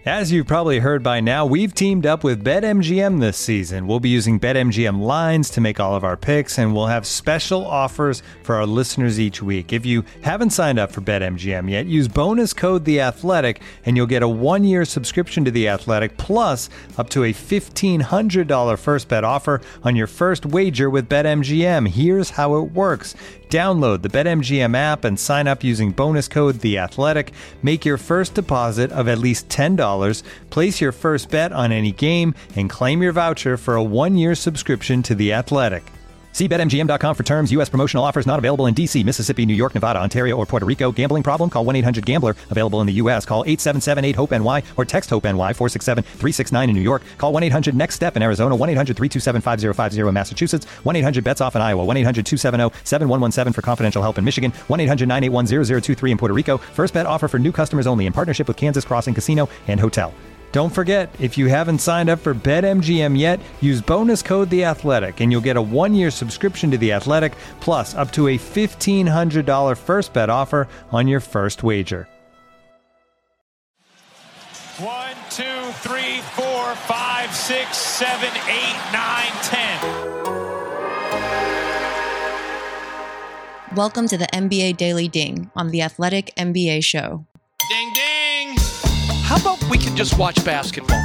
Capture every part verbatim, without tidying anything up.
As you've probably heard by now, we've teamed up with BetMGM this season. We'll be using BetMGM lines to make all of our picks, and we'll have special offers for our listeners each week. If you haven't signed up for BetMGM yet, use bonus code The Athletic, and you'll get a one-year subscription to The Athletic, plus up to a fifteen hundred dollars first bet offer on your first wager with BetMGM. Here's how it works. Download the BetMGM app and sign up using bonus code The Athletic. Make your first deposit of at least ten dollars. Place your first bet on any game and claim your voucher for a one-year subscription to The Athletic. See Bet M G M dot com for terms. U S promotional offers not available in D C, Mississippi, New York, Nevada, Ontario, or Puerto Rico. Gambling problem? Call one eight hundred gambler. Available in the U S. Call eight seven seven eight hope N Y or text HOPE-NY four six seven three six nine in New York. Call one eight hundred next step in Arizona. one eight hundred three two seven five zero five zero in Massachusetts. one eight hundred bets off in Iowa. one eight hundred two seven zero seven one one seven for confidential help in Michigan. one eight hundred nine eight one zero zero two three in Puerto Rico. First bet offer for new customers only in partnership with Kansas Crossing Casino and Hotel. Don't forget, if you haven't signed up for BetMGM yet, use bonus code The Athletic, and you'll get a one-year subscription to The Athletic, plus up to a fifteen hundred dollars first bet offer on your first wager. One, two, three, four, five, six, seven, eight, nine, ten. Welcome to the N B A Daily Ding on the Athletic N B A Show. Ding, ding. How about we can just watch basketball?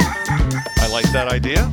I like that idea.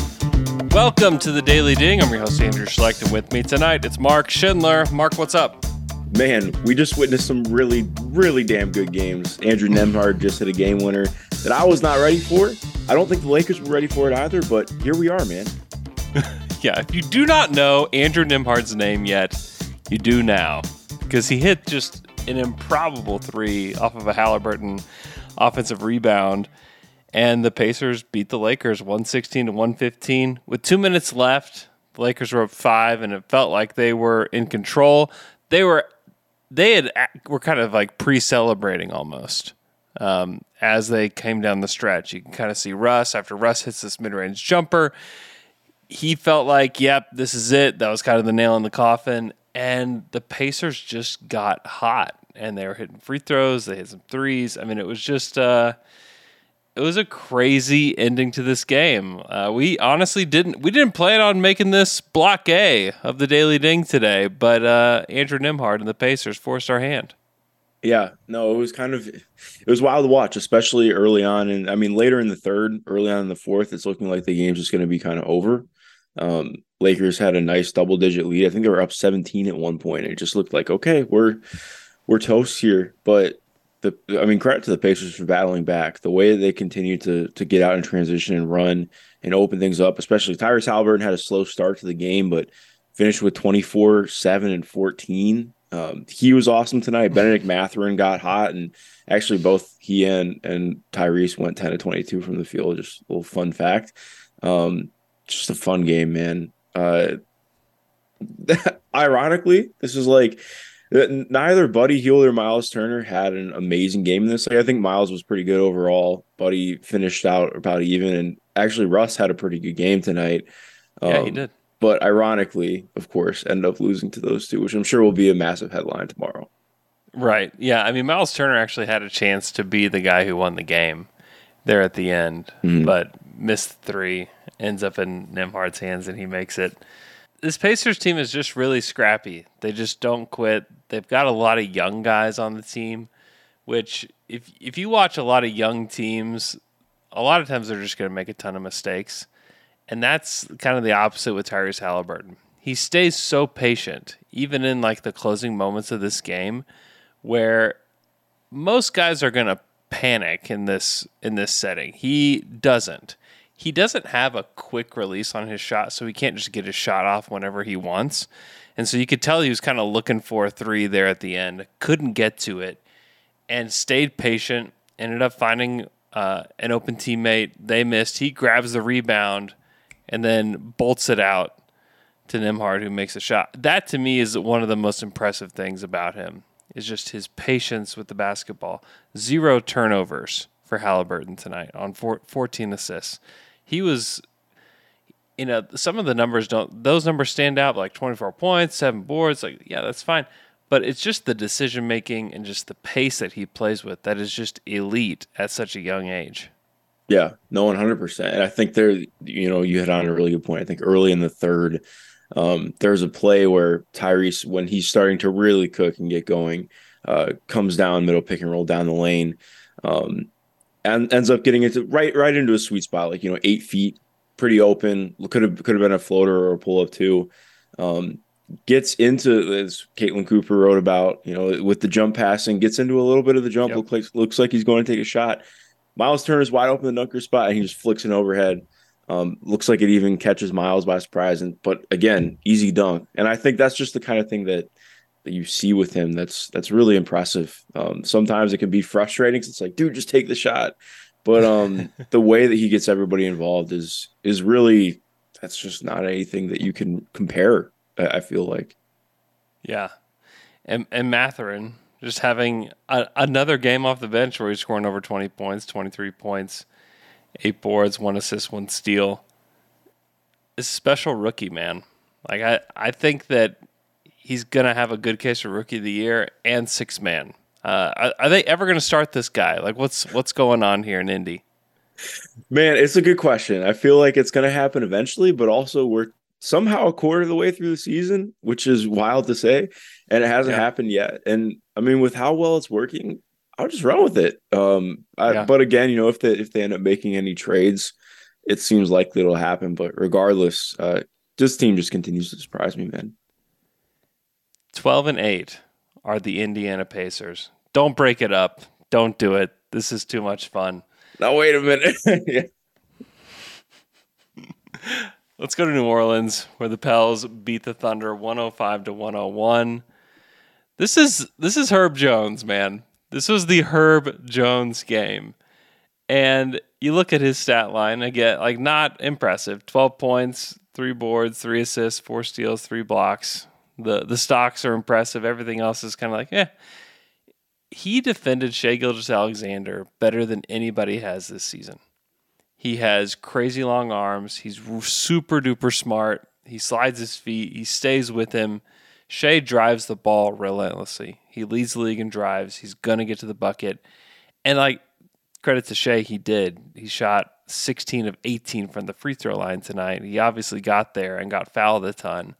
Welcome to the Daily Ding. I'm your host, Andrew Schlecht, and with me tonight, it's Mark Schindler. Mark, what's up? Man, we just witnessed some really, really damn good games. Andrew Nembhard just hit a game winner that I was not ready for. I don't think the Lakers were ready for it either, but here we are, man. Yeah, if you do not know Andrew Nembhard's name yet, you do now, because he hit just an improbable three off of a Halliburton offensive rebound, and the Pacers beat the Lakers one sixteen to one fifteen. With two minutes left, the Lakers were up five, and it felt like they were in control. They were, they had were kind of like pre-celebrating almost um, as they came down the stretch. You can kind of see Russ after Russ hits this mid-range jumper. He felt like, yep, this is it. That was kind of the nail in the coffin, and the Pacers just got hot. And they were hitting free throws. They hit some threes. I mean, it was just uh, it was a crazy ending to this game. Uh, we honestly didn't we didn't plan on making this block A of the Daily Ding today, but uh, Andrew Nembhard and the Pacers forced our hand. Yeah, no, it was kind of it was wild to watch, especially early on. And I mean, later in the third, early on in the fourth, it's looking like the game's just going to be kind of over. Um, Lakers had a nice double digit lead. I think they were up seventeen at one point. It just looked like, okay, we're We're toast here, but the I mean, credit to the Pacers for battling back. The way that they continue to to get out in transition and run and open things up, especially Tyrese Halliburton had a slow start to the game, but finished with twenty-four, seven, and fourteen. Um, he was awesome tonight. Benedict Mathurin got hot, and actually both he and, and Tyrese went ten to twenty-two from the field. Just a little fun fact. Um, just a fun game, man. Uh, ironically, this is like – neither Buddy Hield or Miles Turner had an amazing game in this. Like, I think Miles was pretty good overall. Buddy finished out about even, and actually Russ had a pretty good game tonight. Yeah, um, he did. But ironically, of course, ended up losing to those two, which I'm sure will be a massive headline tomorrow. Right. Yeah. I mean, Miles Turner actually had a chance to be the guy who won the game there at the end, mm-hmm. but missed three, ends up in Nembhard's hands, and he makes it. This Pacers team is just really scrappy. They just don't quit. They've got a lot of young guys on the team, which if if you watch a lot of young teams, a lot of times they're just going to make a ton of mistakes. And that's kind of the opposite with Tyrese Halliburton. He stays so patient, even in like the closing moments of this game, where most guys are going to panic in this in this setting. He doesn't. He doesn't have a quick release on his shot, so he can't just get his shot off whenever he wants. And so you could tell he was kind of looking for a three there at the end, couldn't get to it, and stayed patient, ended up finding uh, an open teammate. They missed. He grabs the rebound and then bolts it out to Nembhard, who makes a shot. That, to me, is one of the most impressive things about him, is just his patience with the basketball. Zero turnovers for Halliburton tonight on four, fourteen assists. He was, you know, some of the numbers don't, those numbers stand out, like twenty-four points, seven boards. Like, yeah, that's fine. but it's just the decision making and just the pace that he plays with that is just elite at such a young age. Yeah, no, one hundred percent. And I think there, you know, you hit on a really good point. I think early in the third, um, there's a play where Tyrese, when he's starting to really cook and get going, uh, comes down middle pick and roll down the lane, um, and ends up getting into right right into a sweet spot, like, you know, eight feet, pretty open. Could have could have been a floater or a pull up too. Um, gets into, as Caitlin Cooper wrote about, you know, with the jump passing, gets into a little bit of the jump. Yep. Looks like looks like he's going to take a shot. Miles Turner's wide open in the dunker spot, and he just flicks an overhead. Um, looks like it even catches Miles by surprise. And but again, easy dunk. And I think that's just the kind of thing that that you see with him. That's that's really impressive. Um, sometimes it can be frustrating. 'Cause it's like, dude, just take the shot. But um, the way that he gets everybody involved is is really, that's just not anything that you can compare. I feel like. Yeah, and and Mathurin just having a, another game off the bench where he's scoring over twenty points, twenty-three points, eight boards, one assist, one steal. It's a special rookie, man. Like I, I think that he's gonna have a good case for rookie of the year and six man. Uh, are, are they ever gonna start this guy? Like what's what's going on here in Indy? Man, it's a good question. I feel like it's gonna happen eventually, but also we're somehow a quarter of the way through the season, which is wild to say, and it hasn't yeah. happened yet. And I mean, with how well it's working, I'll just run with it. Um, I, yeah. But again, you know, if they if they end up making any trades, it seems likely it'll happen. But regardless, uh, this team just continues to surprise me, man. Twelve and eight are the Indiana Pacers. Don't break it up. Don't do it. This is too much fun. Now wait a minute. yeah. Let's go to New Orleans, where the Pels beat the Thunder one oh five to one oh one. This is this is Herb Jones, man. This was the Herb Jones game. And you look at his stat line, again, like not impressive. twelve points, three boards, three assists, four steals, three blocks. The the stocks are impressive. Everything else is kind of like, eh. He defended Shai Gilgeous-Alexander better than anybody has this season. He has crazy long arms. He's super duper smart. He slides his feet. He stays with him. Shai drives the ball relentlessly. He leads the league in drives. He's going to get to the bucket. And like, credit to Shai, he did. He shot sixteen of eighteen from the free throw line tonight. He obviously got there and got fouled a ton.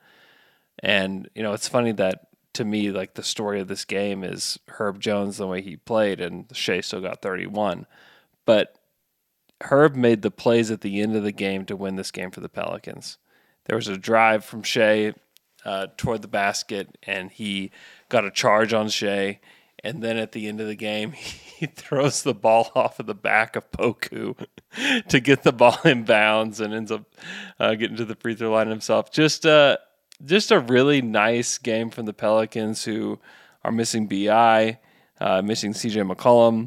And, you know, it's funny that to me, like the story of this game is Herb Jones, the way he played, and Shai still got thirty-one. But Herb made the plays at the end of the game to win this game for the Pelicans. There was a drive from Shai uh, toward the basket, and he got a charge on Shai. And then at the end of the game, he throws the ball off of the back of Poku to get the ball in bounds and ends up uh, getting to the free throw line himself. Just, uh, just a really nice game from the Pelicans, who are missing B I, uh, missing C J McCollum.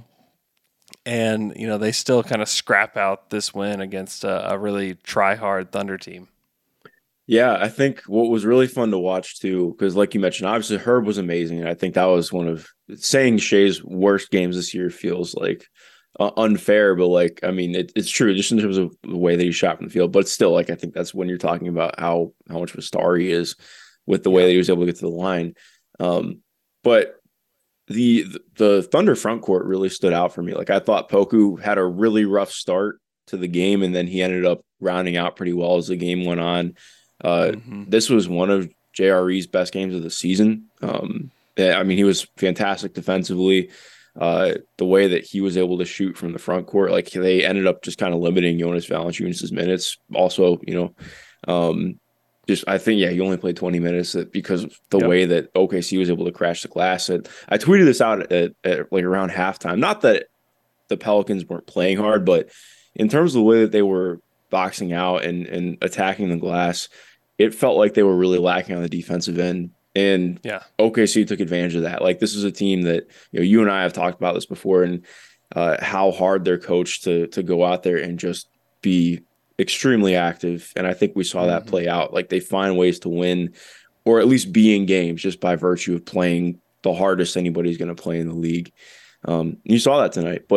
And, you know, they still kind of scrap out this win against a, a really try-hard Thunder team. Yeah, I think what was really fun to watch, too, because like you mentioned, obviously Herb was amazing. And I think that was one of saying Shai's worst games this year feels like uh, unfair. But, like, I mean, it, it's true just in terms of the way that he shot from the field. But still, like, I think that's when you're talking about how, how much of a star he is with the way yeah. that he was able to get to the line. Um, but The the Thunder front court really stood out for me. Like I thought Poku had a really rough start to the game, and then he ended up rounding out pretty well as the game went on. Uh, mm-hmm. This was one of J R E's best games of the season. Um, I mean, he was fantastic defensively. Uh, the way that he was able to shoot from the front court, like they ended up just kind of limiting Jonas Valanciunas' minutes. Also, you know, um, Just, I think, yeah, he only played twenty minutes because of the yep. way that O K C was able to crash the glass. And I tweeted this out at, at like around halftime. Not that the Pelicans weren't playing hard, but in terms of the way that they were boxing out and, and attacking the glass, it felt like they were really lacking on the defensive end. And yeah. O K C took advantage of that. Like this is a team that, you know, you and I have talked about this before, and uh, how hard they're coached to to go out there and just be extremely active. And I think we saw that play out. Like they find ways to win, or at least be in games just by virtue of playing the hardest anybody's going to play in the league. Um, you saw that tonight, but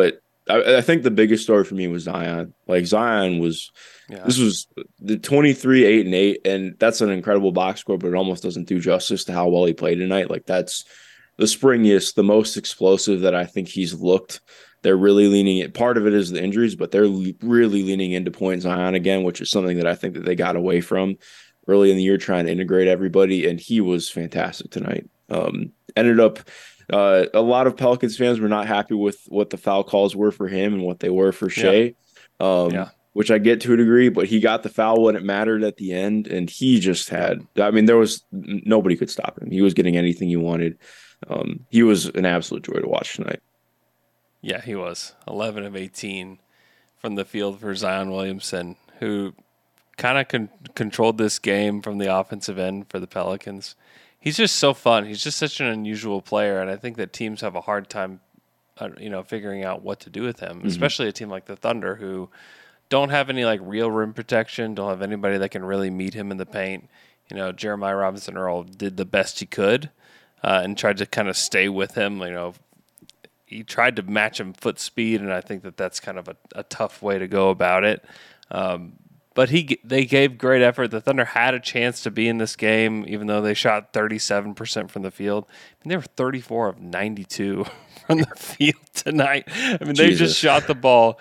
I, I think the biggest story for me was Zion. Like Zion was, Yeah. this was the twenty-three, eight and eight, and that's an incredible box score, but it almost doesn't do justice to how well he played tonight. Like that's the springiest, the most explosive that I think he's looked. They're really leaning it. Part of it is the injuries, but they're really leaning into point Zion again, which is something that I think that they got away from early in the year, trying to integrate everybody. And he was fantastic tonight. Um, ended up, uh, a lot of Pelicans fans were not happy with what the foul calls were for him and what they were for Shea, yeah. Um, yeah. which I get to a degree, but he got the foul when it mattered at the end. And he just had, I mean, there was nobody could stop him. He was getting anything he wanted. Um, he was an absolute joy to watch tonight. Yeah, he was eleven of eighteen from the field for Zion Williamson, who kind of con- controlled this game from the offensive end for the Pelicans. He's just so fun. He's just such an unusual player, and I think that teams have a hard time, uh, you know, figuring out what to do with him, mm-hmm. especially a team like the Thunder, who don't have any like real rim protection, don't have anybody that can really meet him in the paint. You know, Jeremiah Robinson Earl did the best he could. Uh, and tried to kind of stay with him. You know, he tried to match him foot speed, and I think that that's kind of a, a tough way to go about it. Um, but he they gave great effort. The Thunder had a chance to be in this game, even though they shot thirty-seven percent from the field. And they were thirty-four of ninety-two from the field tonight. I mean, they Jesus. just shot the ball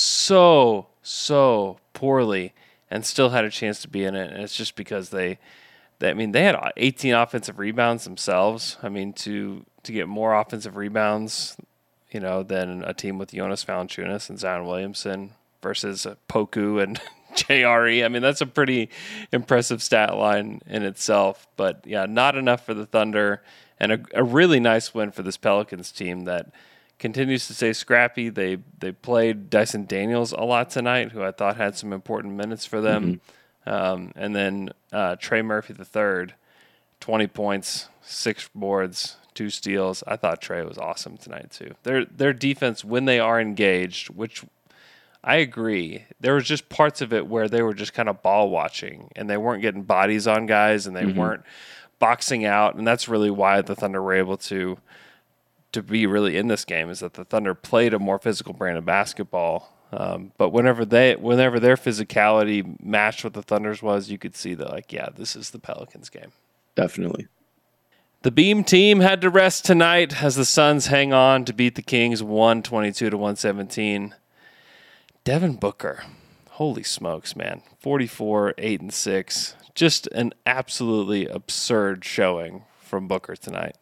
so, so poorly and still had a chance to be in it. And it's just because they – I mean, they had eighteen offensive rebounds themselves. I mean, to to get more offensive rebounds, you know, than a team with Jonas Valanciunas and Zion Williamson versus Poku and J R E. I mean, that's a pretty impressive stat line in itself. But, yeah, not enough for the Thunder, and a, a really nice win for this Pelicans team that continues to stay scrappy. They, they played Dyson Daniels a lot tonight, who I thought had some important minutes for them. Mm-hmm. Um, and then uh, Trey Murphy the third, twenty points, six boards, two steals. I thought Trey was awesome tonight too. Their their defense, when they are engaged, which I agree, there was just parts of it where they were just kind of ball watching and they weren't getting bodies on guys and they mm-hmm. weren't boxing out, and that's really why the Thunder were able to to be really in this game. Is that the Thunder played a more physical brand of basketball. Um, but whenever they, whenever their physicality matched what the Thunder's was, you could see that, like, yeah, this is the Pelicans game. Definitely. The Beam team had to rest tonight as the Suns hang on to beat the Kings one twenty-two to one seventeen. Devin Booker, holy smokes, man, forty-four, eight and six, just an absolutely absurd showing from Booker tonight.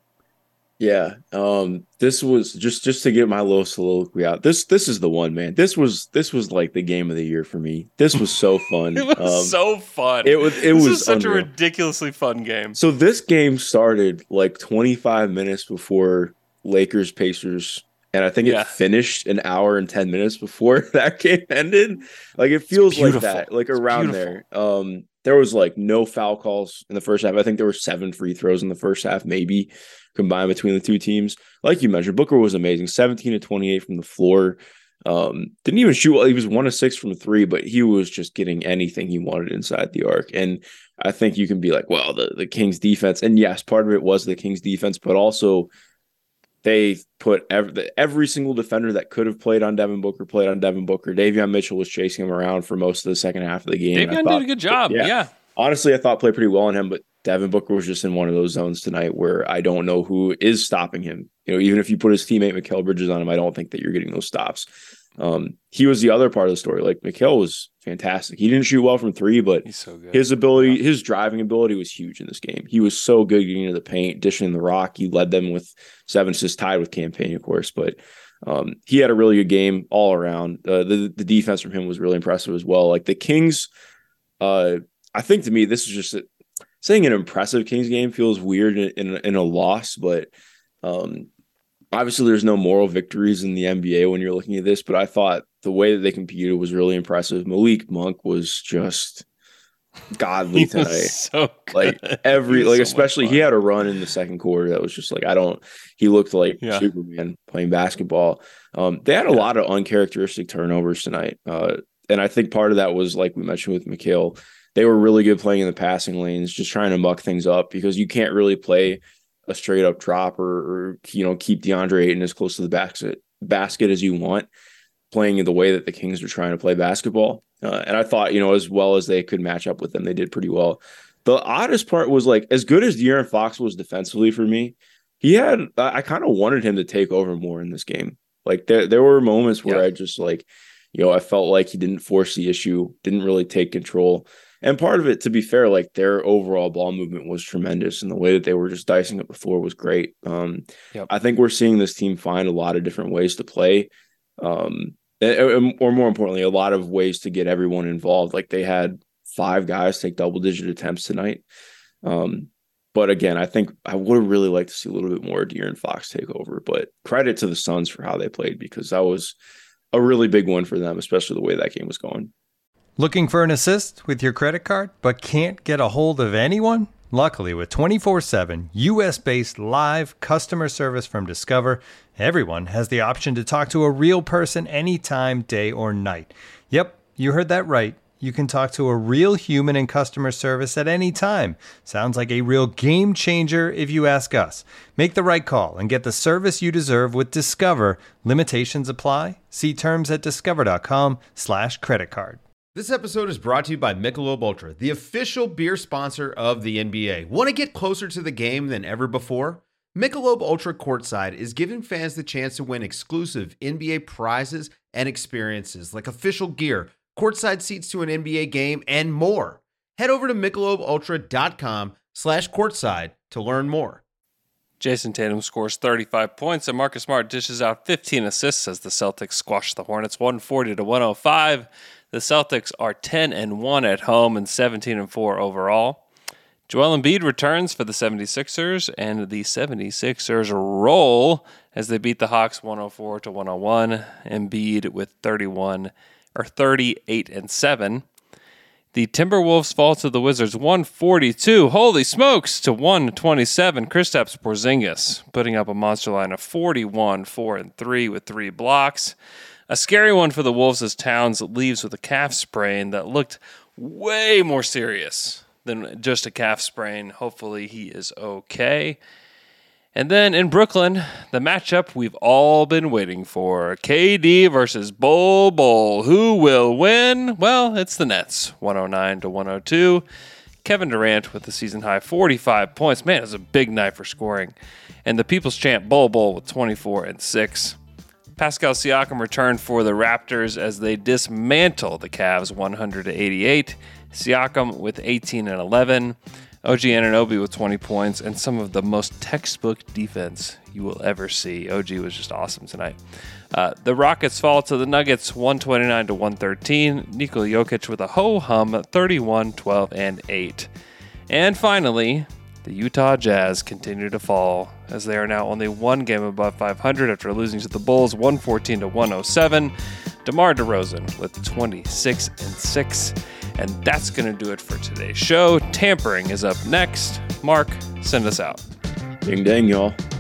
Yeah, um, this was just just to get my little soliloquy out. This this is the one, man. This was this was like the game of the year for me. This was so fun. It was um, so fun. It was it this was, was such unreal. a ridiculously fun game. So this game started like twenty-five minutes before Lakers Pacers, and I think yeah. it finished an hour and ten minutes before that game ended. Like it feels like that, like it's around beautiful. there. Um, there was like no foul calls in the first half. I think there were seven free throws in the first half, maybe, combined between the two teams. Like you mentioned, Booker was amazing. seventeen to twenty-eight from the floor. Um, didn't even shoot well. He was one of six from three, but he was just getting anything he wanted inside the arc. And I think you can be like, well, the, the Kings defense. And yes, part of it was the Kings defense, but also they put every, every single defender that could have played on Devin Booker played on Devin Booker. Davion Mitchell was chasing him around for most of the second half of the game. Davion thought, did a good job. Yeah. yeah. Honestly, I thought played pretty well on him, but Devin Booker was just in one of those zones tonight where I don't know who is stopping him. You know, even if you put his teammate Mikal Bridges on him, I don't think that you're getting those stops. Um, he was the other part of the story. Like Mikal was fantastic. He didn't shoot well from three, but He's so good. his ability, yeah. his driving ability was huge in this game. He was so good getting into the paint, dishing the rock. He led them with seven assists, tied with Campaign, of course, but um, he had a really good game all around. Uh, the, the defense from him was really impressive as well. Like the Kings, uh, I think to me, this is just a, saying an impressive Kings game feels weird in, in, in a loss, but um, obviously there's no moral victories in the N B A when you're looking at this, but I thought the way that they competed was really impressive. Malik Monk was just godly tonight. So like every, like so especially he had a run in the second quarter that was just like, I don't, he looked like yeah. Superman playing basketball. Um, they had a yeah. lot of uncharacteristic turnovers tonight. Uh, and I think part of that was, like we mentioned with Mikal, they were really good playing in the passing lanes, just trying to muck things up because you can't really play a straight up drop or, or you know, keep DeAndre Ayton as close to the basket basket as you want, playing in the way that the Kings are trying to play basketball. Uh, and I thought, you know, as well as they could match up with them, they did pretty well. The oddest part was, like, as good as De'Aaron Fox was defensively for me, he had, I kind of wanted him to take over more in this game. Like, there, there were moments where yeah. I just, like, you know, I felt like he didn't force the issue, didn't really take control. And part of it, to be fair, like, their overall ball movement was tremendous, and the way that they were just dicing up the floor was great. Um, yep. I think we're seeing this team find a lot of different ways to play, um, or more importantly, a lot of ways to get everyone involved. Like, they had five guys take double-digit attempts tonight. Um, but again, I think I would have really liked to see a little bit more De'Aaron Fox take over. But credit to the Suns for how they played, because that was a really big one for them, especially the way that game was going. Looking for an assist with your credit card, but can't get a hold of anyone? Luckily, with twenty-four seven U S-based live customer service from Discover, everyone has the option to talk to a real person anytime, day or night. Yep, you heard that right. You can talk to a real human in customer service at any time. Sounds like a real game changer if you ask us. Make the right call and get the service you deserve with Discover. Limitations apply. See terms at discover.com slash credit card. This episode is brought to you by Michelob Ultra, the official beer sponsor of the N B A. Want to get closer to the game than ever before? Michelob Ultra Courtside is giving fans the chance to win exclusive N B A prizes and experiences like official gear, courtside seats to an N B A game, and more. Head over to michelobultra.com slash courtside to learn more. Jason Tatum scores thirty-five points, and Marcus Smart dishes out fifteen assists as the Celtics squash the Hornets one forty to one oh five. The Celtics are ten and one at home and seventeen and four overall. Joel Embiid returns for the seventy-sixers, and the seventy-sixers roll as they beat the Hawks one oh four to one oh one. Embiid with thirty-one or thirty-eight and seven. The Timberwolves fall to the Wizards one forty-two, holy smokes, to one twenty-seven. Kristaps Porzingis putting up a monster line of forty-one, four and three with three blocks. A scary one for the Wolves as Towns leaves with a calf sprain that looked way more serious than just a calf sprain. Hopefully he is okay. And then in Brooklyn, the matchup we've all been waiting for. K D versus Bol Bol. Who will win? Well, it's the Nets, one oh nine to one oh two. Kevin Durant with the season-high forty-five points. Man, it was a big night for scoring. And the People's Champ Bol Bol with twenty-four and six. Pascal Siakam returned for the Raptors as they dismantle the Cavs one hundred to eighty-eight. Siakam with eighteen and eleven. O G Anunoby with twenty points and some of the most textbook defense you will ever see. O G was just awesome tonight. Uh, the Rockets fall to the Nuggets one twenty-nine to one thirteen. Nikola Jokic with a ho-hum thirty-one, twelve, and eight. And finally, the Utah Jazz continue to fall as they are now only one game above five hundred after losing to the Bulls one fourteen to one oh seven. DeMar DeRozan with twenty-six and six. And that's going to do it for today's show. Tampering is up next. Mark, send us out. Ding dang, y'all.